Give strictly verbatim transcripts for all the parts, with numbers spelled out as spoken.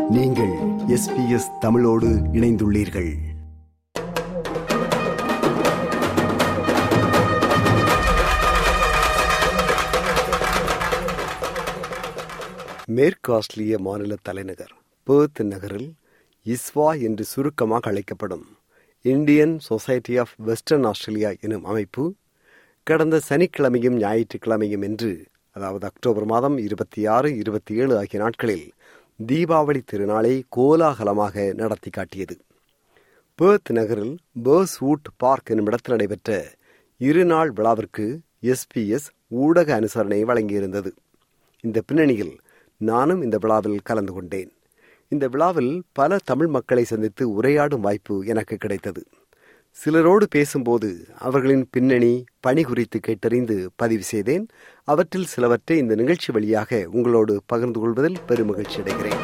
நீங்கள் S B S தமிழோடு இணைந்துள்ளீர்கள். மேற்கு ஆஸ்திரேலிய மாநில தலைநகர் பெர்த் நகரில் இஸ்வா என்று சுருக்கமாக அழைக்கப்படும் Indian society of western Australia எனும் அமைப்பு கடந்த சனிக்கிழமையும் ஞாயிற்றுக்கிழமையும் என்று, அதாவது அக்டோபர் மாதம் இருபத்தி ஆறு இருபத்தி ஏழு ஆகிய நாட்களில் தீபாவளி திருநாளை கோலாகலமாக நடத்தி காட்டியது. பெர்த் நகரில் பேர்ஸ்வுட் பார்க் எனும் இடத்தில் நடைபெற்ற இருநாள் விழாவிற்கு எஸ்பிஎஸ் ஊடக அனுசரணை வழங்கியிருந்தது. இந்த பின்னணியில் நானும் இந்த விழாவில் கலந்து கொண்டேன். இந்த விழாவில் பல தமிழ் மக்களை சந்தித்து உரையாடும் வாய்ப்பு எனக்கு கிடைத்தது. சிலரோடு பேசும்போது அவர்களின் பின்னணி, பணி குறித்து கேட்டறிந்து பதிவு செய்தேன். அவற்றில் சிலவற்றை இந்த நிகழ்ச்சி வழியாக உங்களோடு பகிர்ந்து கொள்வதில் பெருமகிழ்ச்சி அடைகிறேன்.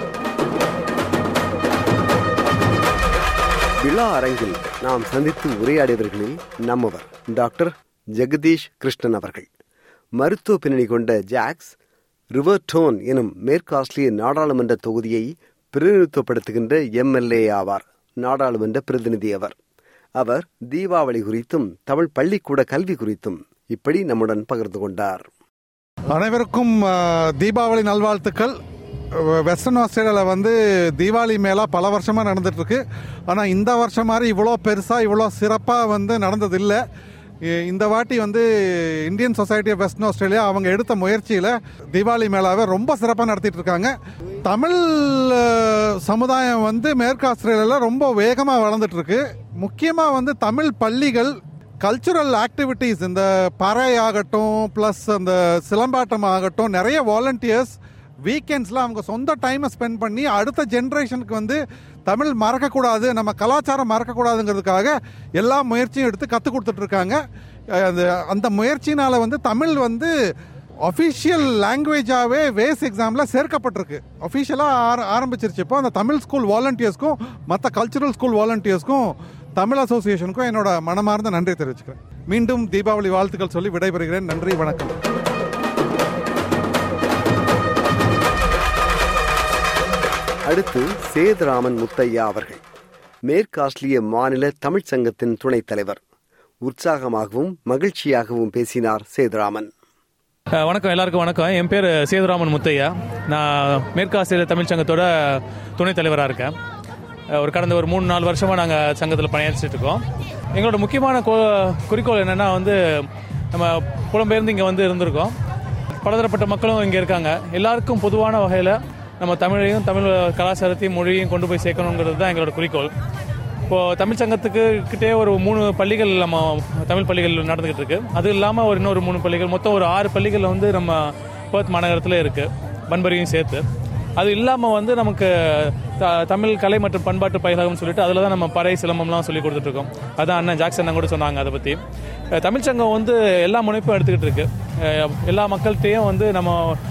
விழா அரங்கில் நாம் சந்தித்து உரையாடியவர்களில் நம்மவர் டாக்டர் ஜெகதீஷ் கிருஷ்ணன் அவர்கள். மருத்துவ பின்னணி கொண்ட ஜாக்ஸ் ரிவர்டோன் எனும் மேற்கு ஆஸ்திரேலிய நாடாளுமன்ற தொகுதியை பிரதிநிதித்துவப்படுத்துகின்ற எம்எல்ஏ ஆவார். நாடாளுமன்ற பிரதிநிதி அவர். அவர் தீபாவளி குறித்தும் தமிழ் பள்ளிக்கூட கல்வி குறித்தும் இப்படி நம்முடன் பகிர்ந்து கொண்டார். அனைவருக்கும் தீபாவளி நல்வாழ்த்துக்கள். வெஸ்டர்ன் ஆஸ்திரேலியாவில் வந்து தீபாவளி மேலா பல வருஷமாக நடந்துட்டு இருக்கு. ஆனால் இந்த வருஷம் மாதிரி இவ்வளோ பெருசாக இவ்வளோ சிறப்பாக வந்து நடந்ததில்லை. இந்த வாட்டி வந்து Indian society of western Australia அவங்க எடுத்த முயற்சியில் தீபாவளி மேளாவை ரொம்ப சிறப்பாக நடத்திட்டு இருக்காங்க. தமிழ் சமுதாயம் வந்து மேற்கு ஆஸ்திரேலியாவில் ரொம்ப வேகமாக வளர்ந்துட்டு இருக்கு. முக்கியமாக வந்து தமிழ் பள்ளிகள் கல்ச்சுரல் ஆக்டிவிட்டீஸ், இந்த பறை ஆகட்டும், ப்ளஸ் அந்த சிலம்பாட்டம் ஆகட்டும், நிறைய வாலண்டியர்ஸ் வீக்கெண்ட்ஸில் அவங்க சொந்த டைமை ஸ்பெண்ட் பண்ணி அடுத்த ஜென்ரேஷனுக்கு வந்து தமிழ் மறக்கக்கூடாது, நம்ம கலாச்சாரம் மறக்கக்கூடாதுங்கிறதுக்காக எல்லா முயற்சியும் எடுத்து கற்றுக் கொடுத்துட்ருக்காங்க. அந்த அந்த முயற்சினால் வந்து தமிழ் வந்து அஃபிஷியல் லாங்குவேஜாகவே வேஸ் எக்ஸாமில் சேர்க்கப்பட்டிருக்கு. அஃபிஷியலாக ஆர ஆரம்பிச்சிருச்சு. இப்போ அந்த தமிழ் ஸ்கூல் வாலண்டியர்ஸ்க்கும் மற்ற கல்ச்சுரல் ஸ்கூல் வாலண்டியர்ஸ்க்கும் தமிழ் அசோசியேஷனுக்கும் என்னோட மனமார்ந்த நன்றி தெரிவிச்சுக்கிறேன். மீண்டும் தீபாவளி வாழ்த்துக்கள் சொல்லி விடைபெறுகிறேன். நன்றி, வணக்கம். அடுத்து சேதுராமன் முத்தையா அவர்கள், மேற்கு ஆஸ்திரேலிய மாநில தமிழ்ச் சங்கத்தின் துணைத் தலைவர். உற்சாகமாகவும் மகிழ்ச்சியாகவும் பேசினார் சேதுராமன். வணக்கம், எல்லாருக்கும் வணக்கம். என் பேர் சேதுராமன் முத்தையா. நான் மேற்கு ஆஸ்திரேலிய தமிழ் சங்கத்தோட துணைத் தலைவராக இருக்கேன். ஒரு கடந்த ஒரு மூணு நாலு வருஷமாக நாங்கள் சங்கத்தில் பணியாற்றிட்டு இருக்கோம். எங்களோட முக்கியமான குறிக்கோள் என்னென்னா வந்து நம்ம புலம்பெயர்ந்து இங்கே வந்து இருந்திருக்கோம். பலதரப்பட்ட மக்களும் இங்கே இருக்காங்க. எல்லாருக்கும் பொதுவான வகையில் நம்ம தமிழையும் தமிழ் கலாச்சாரத்தையும் மொழியையும் கொண்டு போய் சேர்க்கணுங்கிறது தான் எங்களோட குறிக்கோள். இப்போது தமிழ் சங்கத்துக்கு கிட்டே ஒரு மூணு பள்ளிகள் நம்ம தமிழ் பள்ளிகள் நடந்துக்கிட்டு இருக்கு. அது இல்லாமல் ஒரு இன்னொரு மூணு பள்ளிகள், மொத்தம் ஒரு ஆறு பள்ளிகள் வந்து நம்ம பெர்த் மாநகரத்தில் இருக்குது, பன்பரியும் சேர்த்து. அது இல்லாமல் வந்து நமக்கு த தமிழ் கலை மற்றும் பண்பாட்டு பயிலகம்னு சொல்லிட்டு அதில் தான் நம்ம பறை சிலம்பம்லாம் சொல்லி கொடுத்துட்ருக்கோம். அதான் அண்ணன் ஜாக்சன் அண்ணன் கூட சொன்னாங்க அதை பற்றி. தமிழ் சங்கம் வந்து எல்லா முனைப்பும் எடுத்துக்கிட்டு இருக்கு. எல்லா மக்கள்கிட்டையும் வந்து நம்ம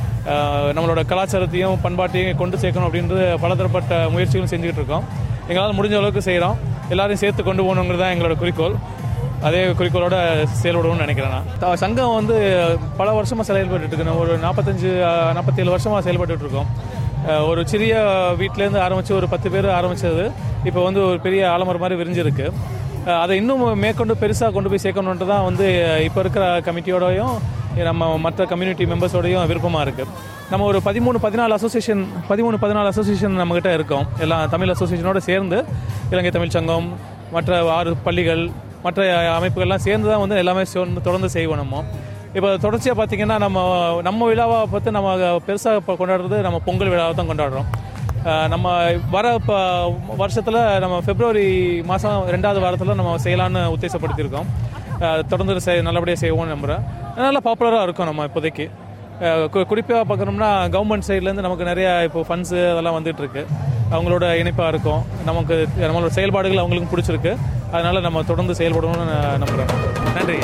நம்மளோட கலாச்சாரத்தையும் பண்பாட்டையும் கொண்டு சேர்க்கணும் அப்படின்றது பலதரப்பட்ட முயற்சிகளும் செஞ்சுக்கிட்டு இருக்கோம். எங்களால் முடிஞ்ச அளவுக்கு செய்கிறோம். எல்லாரையும் சேர்த்து கொண்டு போகணுங்கிறது தான் எங்களோட குறிக்கோள். அதே குறிக்கோளோட செயல்படுவோம்னு நினைக்கிறேன். நான் சங்கம் வந்து பல வருஷமாக செயல்பட்டு இருக்கு. ஒரு நாற்பத்தஞ்சு நாற்பத்தேழு வருஷமாக செயல்பட்டு இருக்கோம். ஒரு சிறிய வீட்டிலேருந்து ஆரம்பித்து ஒரு பத்து பேர் ஆரம்பித்தது இப்போ வந்து ஒரு பெரிய ஆலமரம் மாதிரி விரிஞ்சிருக்கு. அதை இன்னும் மேற்கொண்டு பெருசாக கொண்டு போய் சேர்க்கணுன்ட்டு தான் வந்து இப்போ இருக்கிற கமிட்டியோடையும் நம்ம மற்ற கம்யூனிட்டி மெம்பர்ஸோடையும் விருப்பமாக இருக்குது. நம்ம ஒரு பதிமூணு பதினாலு அசோசியேஷன் பதிமூணு பதினாலு அசோசியேஷன் நம்மகிட்ட இருக்கோம். எல்லாம் தமிழ் அசோசியேஷனோடு சேர்ந்து இலங்கை தமிழ் சங்கம், மற்ற ஆறு பள்ளிகள், மற்ற அமைப்புகள்லாம் சேர்ந்து தான் வந்து எல்லாமே தொடர்ந்து செய்வோம். நம்ம இப்போ தொடர்ச்சியாக பார்த்திங்கன்னா நம்ம நம்ம விழாவை பார்த்து நம்ம பெருசாக கொண்டாடுறது நம்ம பொங்கல் விழாவை தான் கொண்டாடுறோம். நம்ம வர இப்போ வருஷத்தில் நம்ம பிப்ரவரி மாதம் ரெண்டாவது வாரத்தில் நம்ம செய்யலான்னு உத்தேசப்படுத்தியிருக்கோம். தொடர்ந்து செய் நல்லபடியாக செய்வோம்னு நம்புகிறேன். நல்லா பாப்புலராக இருக்கும். நம்ம இப்போதைக்கு குறிப்பாக பார்க்கணும்னா கவர்மெண்ட் சைட்லேருந்து நமக்கு நிறையா இப்போ ஃபண்ட்ஸு அதெல்லாம் வந்துட்டுருக்கு. அவங்களோட இணைப்பாக இருக்கும். நமக்கு நம்மளோட செயல்பாடுகள் அவங்களுக்கும் பிடிச்சிருக்கு. அதனால் நம்ம தொடர்ந்து செயல்படணும்னு நான் நம்புகிறேன். நன்றி.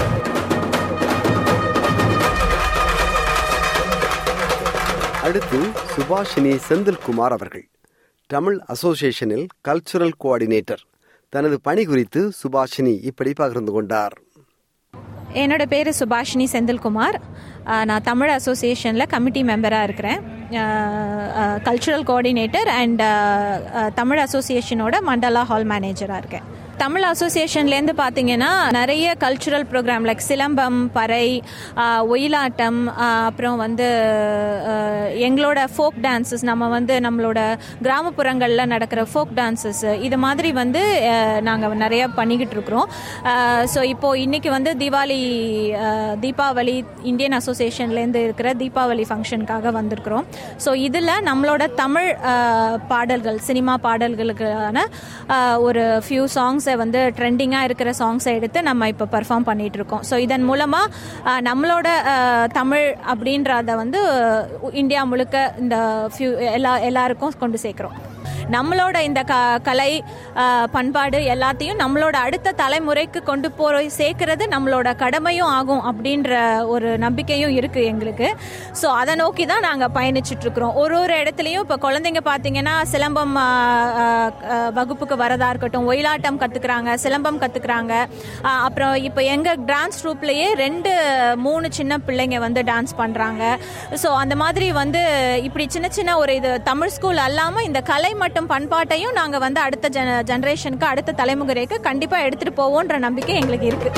அடுத்து சுபாஷினி செந்தில்குமார் அவர்கள், தமிழ் அசோசியேஷனில் கல்ச்சுரல் கோஆர்டினேட்டர். தனது பணி குறித்து சுபாஷினி இப்படி பகிர்ந்து கொண்டார். என்னோட பேர் சுபாஷினி செந்தில்குமார். நான் தமிழ் அசோசியேஷனில் கமிட்டி மெம்பராக இருக்கிறேன். கல்ச்சுரல் கோஆர்டினேட்டர் அண்ட் தமிழ் அசோசியேஷனோட மண்டலா ஹால் மேனேஜராக இருக்கேன். தமிழ் அசோசியேஷன்லேருந்து பார்த்தீங்கன்னா நிறைய கல்ச்சுரல் ப்ரோக்ராம் லைக் சிலம்பம், பறை, ஒயிலாட்டம், அப்புறம் வந்து எங்களோட ஃபோக் டான்ஸஸ், நம்ம வந்து நம்மளோட கிராமப்புறங்களில் நடக்கிற ஃபோக் டான்ஸஸ், இது மாதிரி வந்து நாங்கள் நிறைய பண்ணிக்கிட்டு இருக்கிறோம். ஸோ இப்போது இன்றைக்கி வந்து தீபாவளி தீபாவளி இந்தியன் அசோசியேஷன்லேருந்து இருக்கிற தீபாவளி ஃபங்க்ஷனுக்காக வந்திருக்கிறோம். ஸோ இதில் நம்மளோட தமிழ் பாடல்கள், சினிமா பாடல்களுக்கான ஒரு ஃபியூ சாங்ஸ் வந்து ட்ரெண்டிங்காக இருக்கிற சாங்ஸை எடுத்து நம்ம இப்போ பர்ஃபார்ம் பண்ணிட்டு இருக்கோம். ஸோ இதன் மூலமாக நம்மளோட தமிழ் அப்படின்றத வந்து இந்தியா முழுக்க இந்த ஃபியூ எல்லா எல்லாருக்கும் கொண்டு சேர்க்குறோம். நம்மளோட இந்த க கலை பண்பாடு எல்லாத்தையும் நம்மளோட அடுத்த தலைமுறைக்கு கொண்டு போய் சேர்க்கறது நம்மளோட கடமையும் ஆகும் அப்படின்ற ஒரு நம்பிக்கையும் இருக்குது எங்களுக்கு. ஸோ அதை நோக்கி தான் நாங்கள் பயணிச்சுட்ருக்குறோம். ஒரு ஒரு இடத்துலையும் இப்போ குழந்தைங்க பார்த்தீங்கன்னா சிலம்பம் வகுப்புக்கு வரதா இருக்கட்டும், ஒயிலாட்டம் கற்றுக்குறாங்க, சிலம்பம் கற்றுக்குறாங்க. அப்புறம் இப்போ எங்கள் டான்ஸ் ட்ரூப்லேயே ரெண்டு மூணு சின்ன பிள்ளைங்க வந்து டான்ஸ் பண்ணுறாங்க. ஸோ அந்த மாதிரி வந்து இப்படி சின்ன சின்ன ஒரு இது தமிழ் ஸ்கூல் அல்லாமல் இந்த கலை மட்டும் பண்பாட்டையும் நாங்கள் வந்து அடுத்த ஜென ஜெனரேஷனுக்கு அடுத்த தலைமுறைக்கு கண்டிப்பாக எடுத்துகிட்டு போவோன்ற நம்பிக்கை எங்களுக்கு இருக்கு.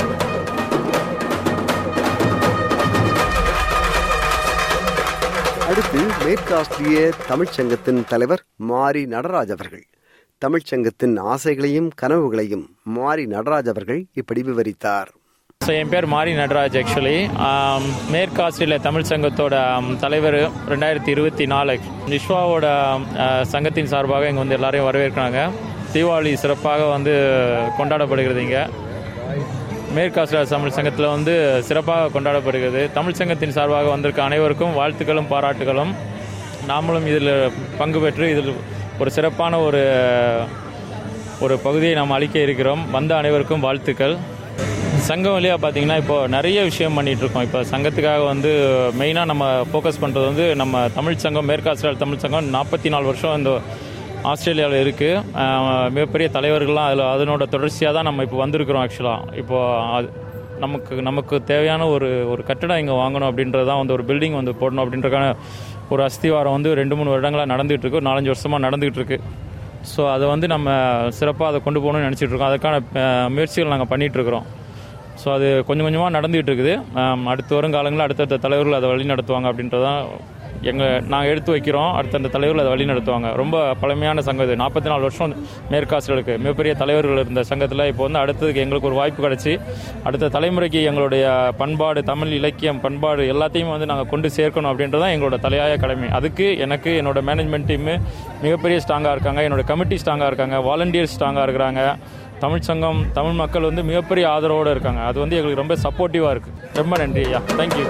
அடுத்து மேற்கு ஆஸ்திரேலிய தமிழ்ச்சங்கத்தின் தலைவர் மாரி நடராஜ் அவர்கள். தமிழ்ச்சங்கத்தின் ஆசைகளையும் கனவுகளையும் மாரி நடராஜ் அவர்கள் இப்படி விவரித்தார். ஸோ என் பேர் மாரி நடராஜ். ஆக்சுவலி மேற்கு ஆஸ்திரேலிய தமிழ் சங்கத்தோட தலைவர் ரெண்டாயிரத்தி இருபத்தி நாலு நிஷ்வாவோட சங்கத்தின் சார்பாக இங்கே வந்து எல்லாரையும் வரவேற்கிறாங்க. தீபாவளி சிறப்பாக வந்து கொண்டாடப்படுகிறது. இங்கே மேற்கு ஆஸ்திரேலியா தமிழ் சங்கத்தில் வந்து சிறப்பாக கொண்டாடப்படுகிறது. தமிழ் சங்கத்தின் சார்பாக வந்திருக்க அனைவருக்கும் வாழ்த்துக்களும் பாராட்டுகளும். நாமளும் இதில் பங்கு பெற்று இதில் ஒரு சிறப்பான ஒரு ஒரு பகுதியை நாம் அளிக்க இருக்கிறோம். வந்த அனைவருக்கும் வாழ்த்துக்கள். சங்கம் வழியாக பார்த்தீங்கன்னா இப்போது நிறைய விஷயம் பண்ணிகிட்ருக்கோம். இப்போ சங்கத்துக்காக வந்து மெயினாக நம்ம ஃபோக்கஸ் பண்ணுறது வந்து நம்ம தமிழ் சங்கம், மேற்கு ஆஸ்திரேலியா தமிழ் சங்கம் நாற்பத்தி நாலு வருஷம் இந்த ஆஸ்திரேலியாவில் இருக்குது. மிகப்பெரிய தலைவர்கள்லாம் அதில் அதனோட தொடர்ச்சியாக தான் நம்ம இப்போ வந்திருக்கிறோம். ஆக்சுவலாக இப்போது அது நமக்கு நமக்கு தேவையான ஒரு ஒரு கட்டடம் இங்கே வாங்கணும் அப்படின்றது தான் வந்து ஒரு பில்டிங் வந்து போடணும் அப்படின்றக்கான ஒரு அஸ்திவாரம் வந்து ரெண்டு மூணு வருடங்களாக நடந்துகிட்டு இருக்கு, நாலஞ்சு வருஷமாக நடந்துகிட்டு இருக்கு. ஸோ அதை வந்து நம்ம சிறப்பாக அதை கொண்டு போகணும்னு நினச்சிட்டு இருக்கோம். அதுக்கான முயற்சிகள் நாங்கள் பண்ணிகிட்ருக்குறோம். ஸோ அது கொஞ்சம் கொஞ்சமாக நடந்துகிட்டு இருக்குது. அடுத்து வரும் காலங்களில் அடுத்தடுத்த தலைவர்கள் அதை வழி நடத்துவாங்க அப்படின்றதான் எங்கள் நாங்கள் எடுத்து வைக்கிறோம். அடுத்தடுத்த தலைவர்கள் அதை வழி நடத்துவாங்க. ரொம்ப பழமையான சங்கம் இது. நாற்பத்தி நாலு வருஷம் மேற்கு ஆஸ்திரேலியாவுக்கு மிகப்பெரிய தலைவர்கள் இருந்த சங்கத்தில் இப்போ வந்து அடுத்ததுக்கு எங்களுக்கு ஒரு வாய்ப்பு கிடச்சி அடுத்த தலைமுறைக்கு எங்களுடைய பண்பாடு, தமிழ் இலக்கியம், பண்பாடு எல்லாத்தையும் வந்து நாங்கள் கொண்டு சேர்க்கணும் அப்படின்றதான் எங்களோட தலையாய கடமை. அதுக்கு எனக்கு என்னோட மேனேஜ்மெண்ட் டீமு மிகப்பெரிய ஸ்ட்ராங்காக இருக்காங்க. என்னோட கமிட்டி ஸ்ட்ராங்காக இருக்காங்க. வாலண்டியர்ஸ் ஸ்ட்ராங்காக இருக்கிறாங்க. தமிழ் சங்கம், தமிழ் மக்கள் வந்து மிகப்பெரிய ஆதரவோடு இருக்காங்க. அது வந்து எங்களுக்கு ரொம்ப சப்போர்ட்டிவாக இருக்குது. ரொம்ப நன்றி ஐயா. தேங்க்யூ.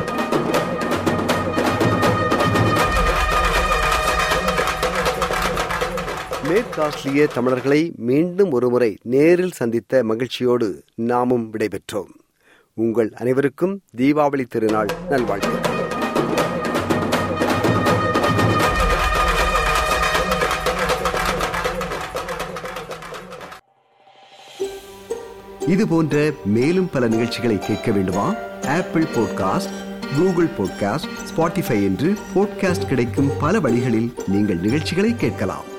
மேற்கு ஆஸ்திரேலிய தமிழர்களை மீண்டும் ஒருமுறை நேரில் சந்தித்த மகிழ்ச்சியோடு நாமும் விடைபெற்றோம். உங்கள் அனைவருக்கும் தீபாவளி திருநாள் நல்வாழ்த்துக்கள். இது போன்ற மேலும் பல நிகழ்ச்சிகளை கேட்க வேண்டுமா? Apple podcast, Google podcast, Spotify என்று பாட்காஸ்ட் கிடைக்கும் பல வழிகளில் நீங்கள் நிகழ்ச்சிகளை கேட்கலாம்.